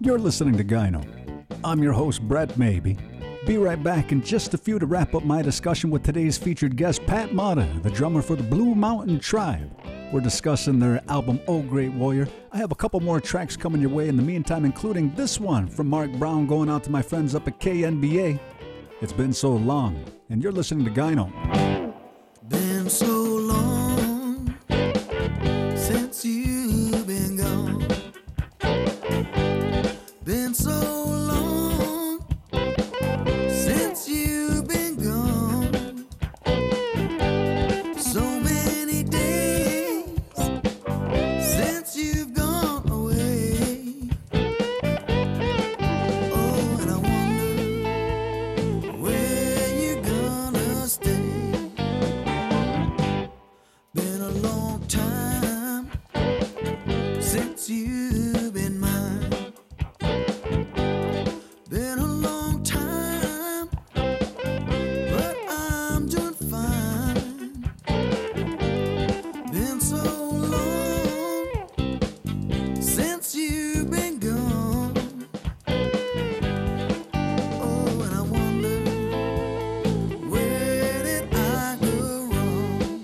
You're listening to Gyno. I'm your host, Brett Maybe. Be right back in just a few to wrap up my discussion with today's featured guest, Pat Mata, the drummer for the Blue Mountain Tribe. We're discussing their album, Oh Great Warrior. I have a couple more tracks coming your way in the meantime, including this one from Mark Brown going out to my friends up at KNBA. It's been so long, and you're listening to Gyno. Been so long since you've been gone. Been so long since you've been gone. So many days since you've gone away. Oh, and I wonder where you're gonna stay. Been a long time since you've been mine. Been a long time, but I'm doing fine. Been so long since you've been gone. Oh, and I wonder where did I go wrong?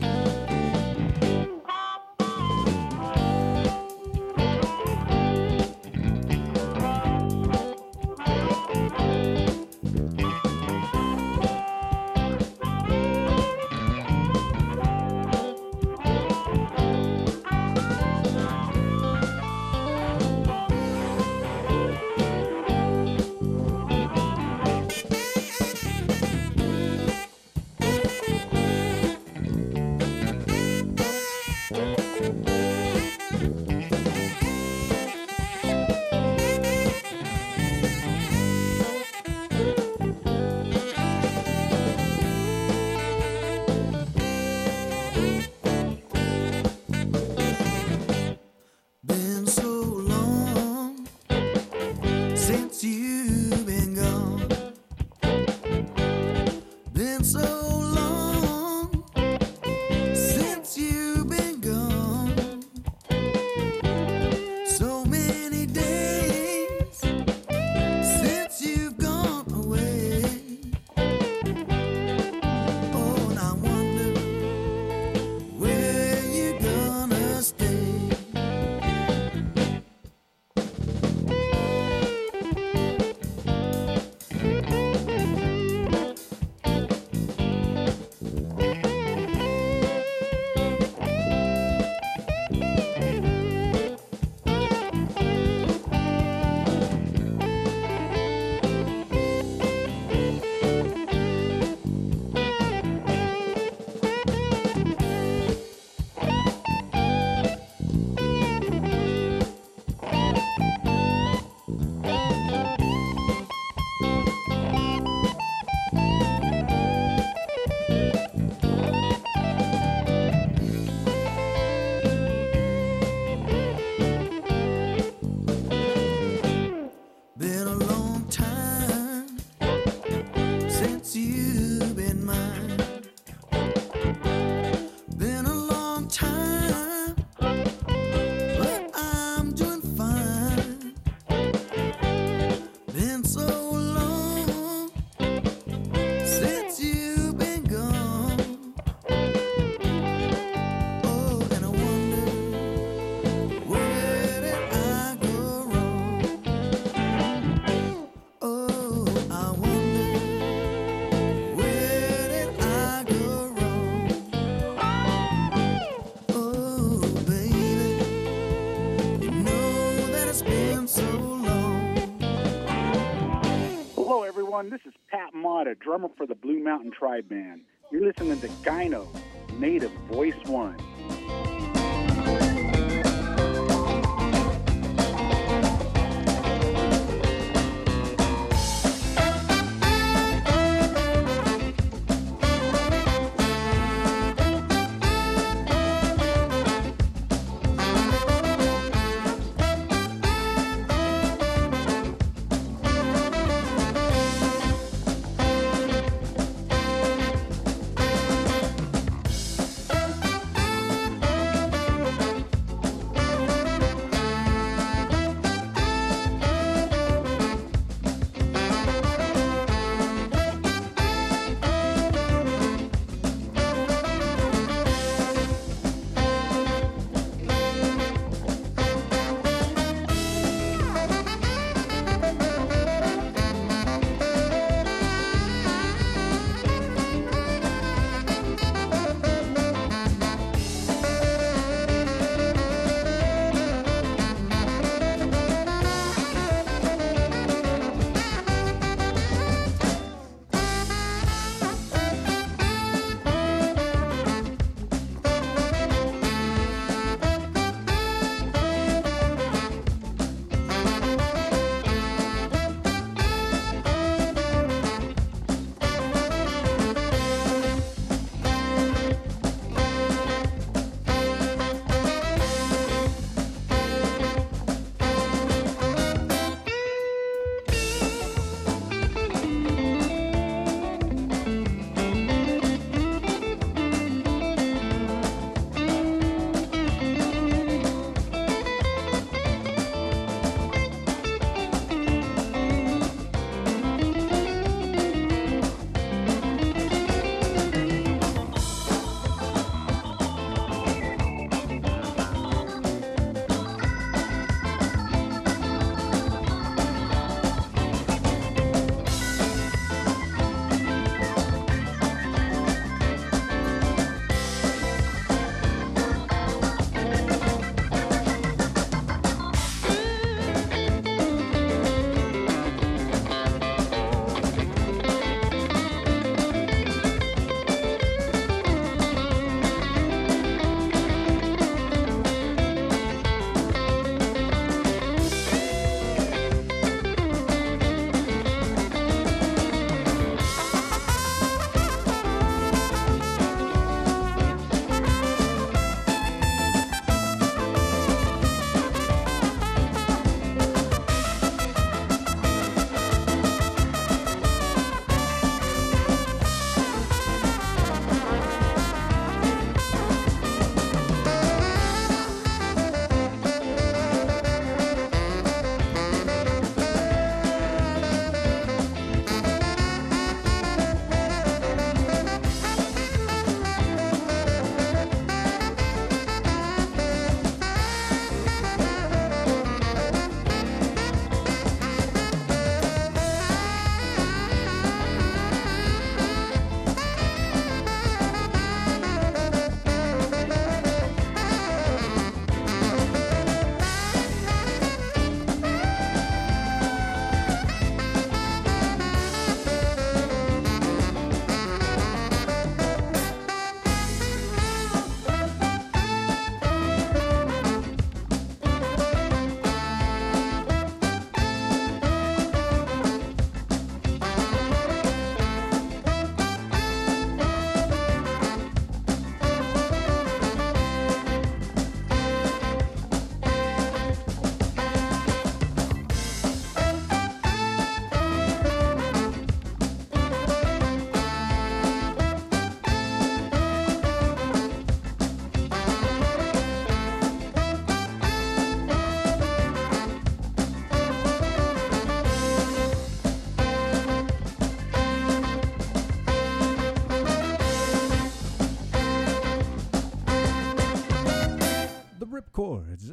Been so long since you've been gone. Been so long since you've been gone. So many days since you've gone away. Oh, and I wonder where you're gonna stay. Been a long time since you've been mine. Been a long time, but I'm doing fine. Been so long since you've been gone. Oh, and I wonder where did I go wrong? Oh, I wonder where did I go wrong? Oh, baby, you know that it's been so long. Hello, everyone. This is Pat Mata, drummer for the Blue Mountain Tribe Band. You're listening to Gyno, Native Voice One.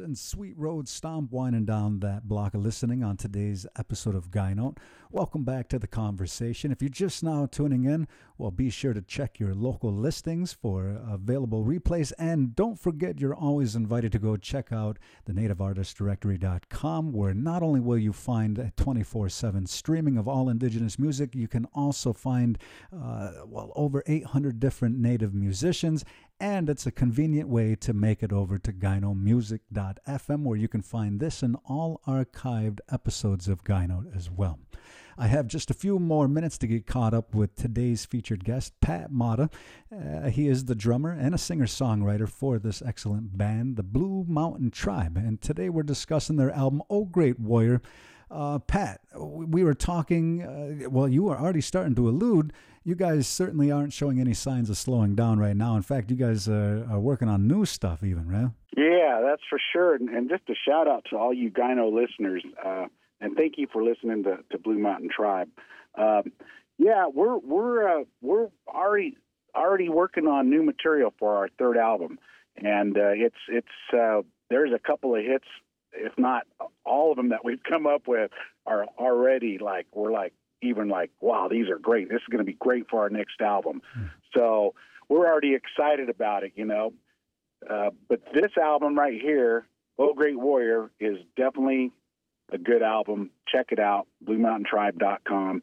and Sweet Road Stomp winding down that block of listening on today's episode of Guy Note. Welcome back to the conversation. If you're just now tuning in, well, be sure to check your local listings for available replays, and don't forget you're always invited to go check out the nativeartistdirectory.com, where not only will you find 24/7 streaming of all indigenous music, you can also find over 800 different native musicians, and it's a convenient way to make it over to gynomusic.fm, where you can find this and all archived episodes of Guy Note as well. I have just a few more minutes to get caught up with today's featured guest, Pat Mata. He is the drummer and a singer-songwriter for this excellent band, the Blue Mountain Tribe, and today we're discussing their album, Oh Great Warrior. Pat, we were talking, you were already starting to allude. You guys certainly aren't showing any signs of slowing down right now. In fact, you guys are working on new stuff even, right? Yeah, that's for sure. And just a shout out to all you Gyno listeners, and thank you for listening to Blue Mountain Tribe. We're already working on new material for our third album, and there's a couple of hits, if not all of them, that we've come up with are already wow, these are great. This is going to be great for our next album. So we're already excited about it, But this album right here, Oh Great Warrior, is definitely a good album. Check it out, BlueMountainTribe.com.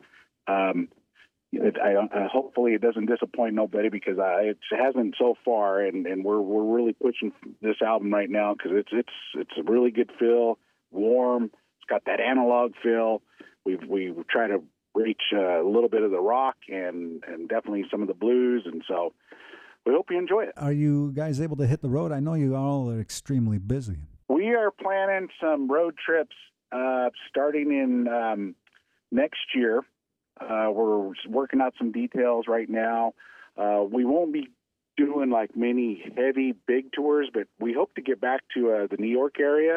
Hopefully it doesn't disappoint nobody, because it hasn't so far, and we're really pushing this album right now because it's a really good feel, warm. It's got that analog feel. We try to reach a little bit of the rock and definitely some of the blues, and so we hope you enjoy it. Are you guys able to hit the road? I know you all are extremely busy. We are planning some road trips starting in next year. We're working out some details right now. We won't be doing like many heavy big tours, but we hope to get back to the New York area,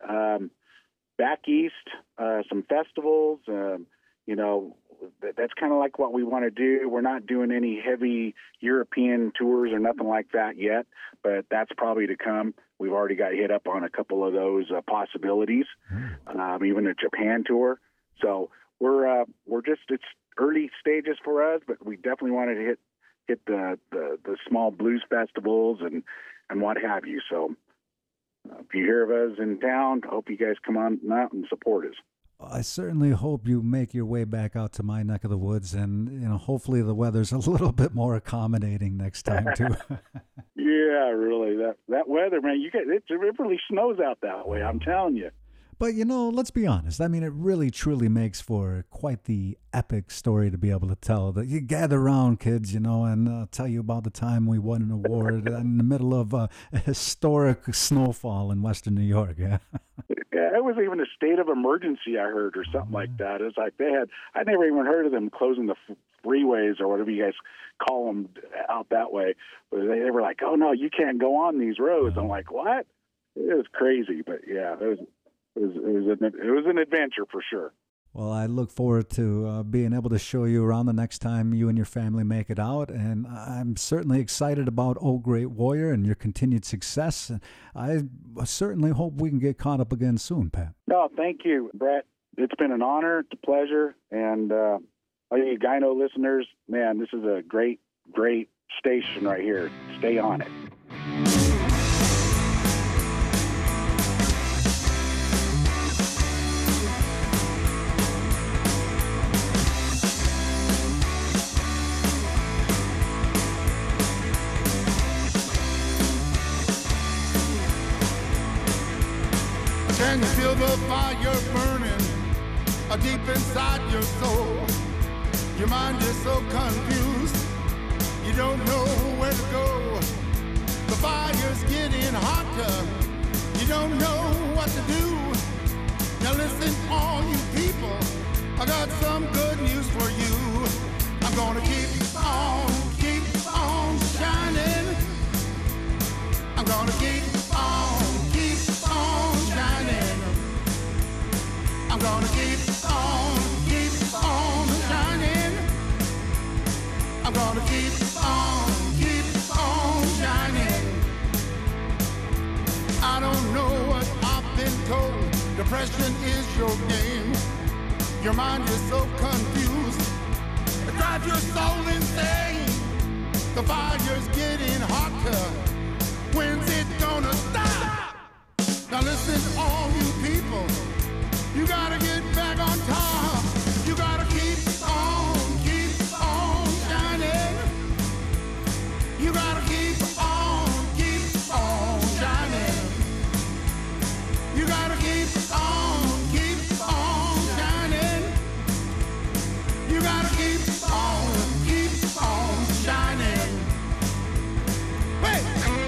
back east, some festivals. That's kind of like what we want to do. We're not doing any heavy European tours or nothing like that yet, but that's probably to come. We've already got hit up on a couple of those possibilities, even a Japan tour. So it's early stages for us, but we definitely wanted to hit the small blues festivals and what have you. So if you hear of us in town, I hope you guys come on out and support us. I certainly hope you make your way back out to my neck of the woods, and hopefully the weather's a little bit more accommodating next time too. Yeah, really. That weather, man, it really snows out that way. I'm telling you. But, let's be honest. I mean, it really, truly makes for quite the epic story to be able to tell. That you gather around, kids, and tell you about the time we won an award in the middle of a historic snowfall in Western New York. Yeah. Yeah, it was even a state of emergency, I heard, or something like that. It's like I never even heard of them closing the freeways or whatever you guys call them out that way. But they were like, oh, no, you can't go on these roads. I'm like, what? It was crazy, but yeah, it was an adventure for sure. Well, I look forward to being able to show you around the next time you and your family make it out, and I'm certainly excited about Oh Great Warrior and your continued success. I certainly hope we can get caught up again soon, Pat. No, thank you, Brett. It's been an honor, it's a pleasure, and all you Gyno listeners, man, this is a great, great station right here. Stay on it. Can you feel the fire burning deep inside your soul? Your mind is so confused, you don't know where to go. The fire's getting hotter, you don't know what to do. Now listen, all you people, I got some good news for you. I'm gonna keep on shining. I'm gonna keep on shining. I'm gonna keep on shining. I'm gonna keep on shining. I don't know what Depression is your game. Your mind is so confused. It drives your soul insane. The fire's getting hotter. When's it gonna stop? Now listen, all you people, you gotta get back on top. You gotta keep on shining. You gotta keep on shining. You gotta keep on shining. You gotta keep on shining. Hey!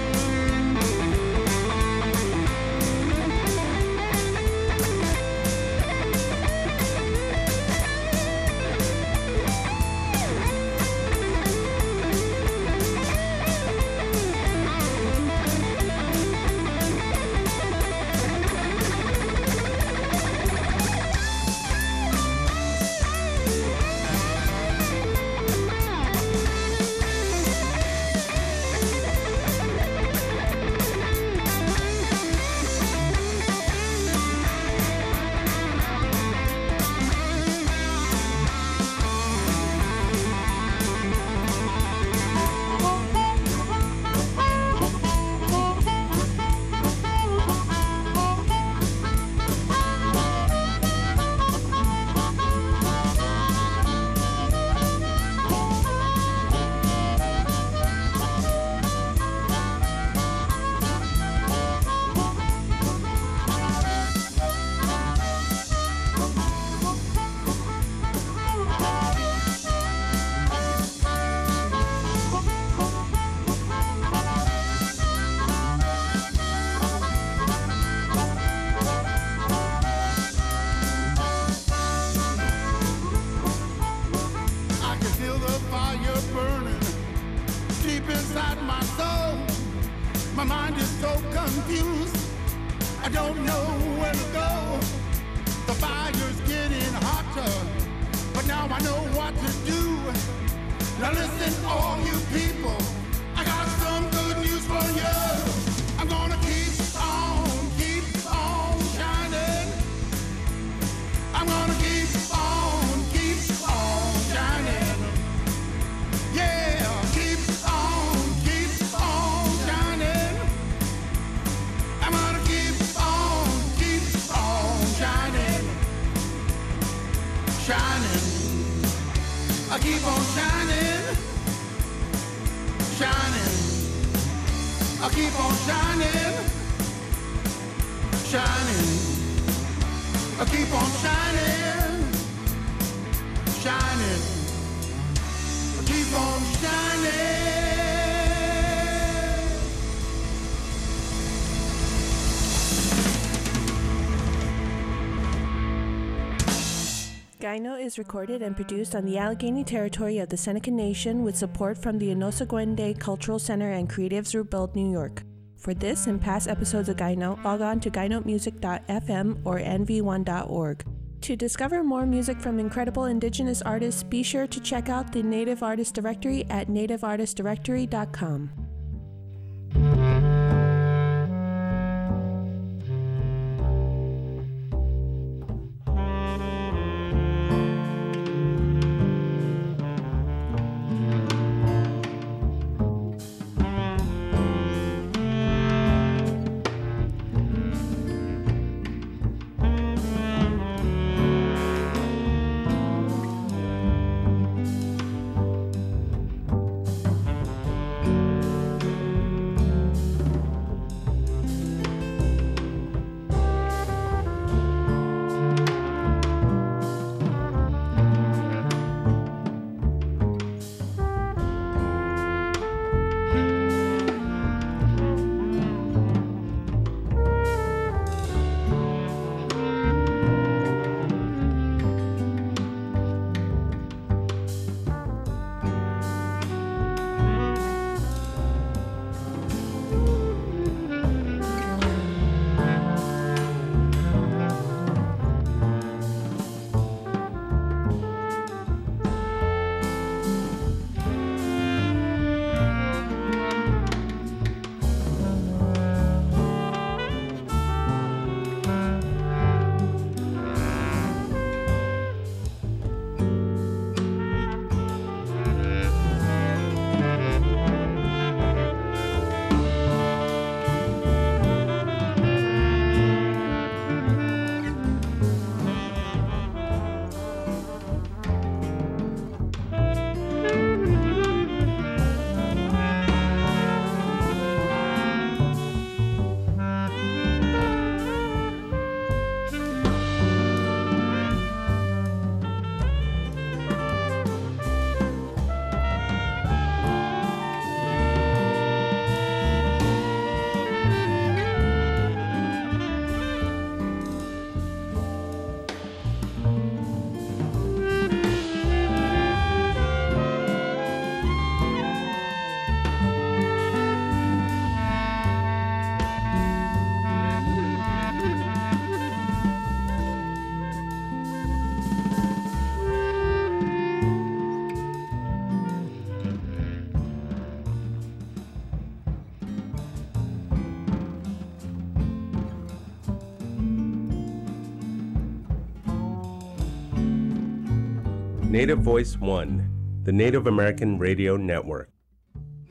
My mind is so confused. I don't know where to go. The fire's getting hotter, but now I know what to do. Now listen, all you people, I got some good news for you. I'm gonna keep on shining. I'm gonna keep on shining. Yeah, keep on shining. I'm gonna keep on shining. Shining. I keep on shining. Shining. I keep on shining. Shining. I keep on shining. Shining. I keep on shining. Gyno is recorded and produced on the Allegheny territory of the Seneca Nation with support from the Onosogwende Cultural Center and Creatives Rebuild, New York. For this and past episodes of Gyno, log on to gynomusic.fm or nv1.org. To discover more music from incredible indigenous artists, be sure to check out the Native Artist Directory at nativeartistdirectory.com. Native Voice One, the Native American Radio Network.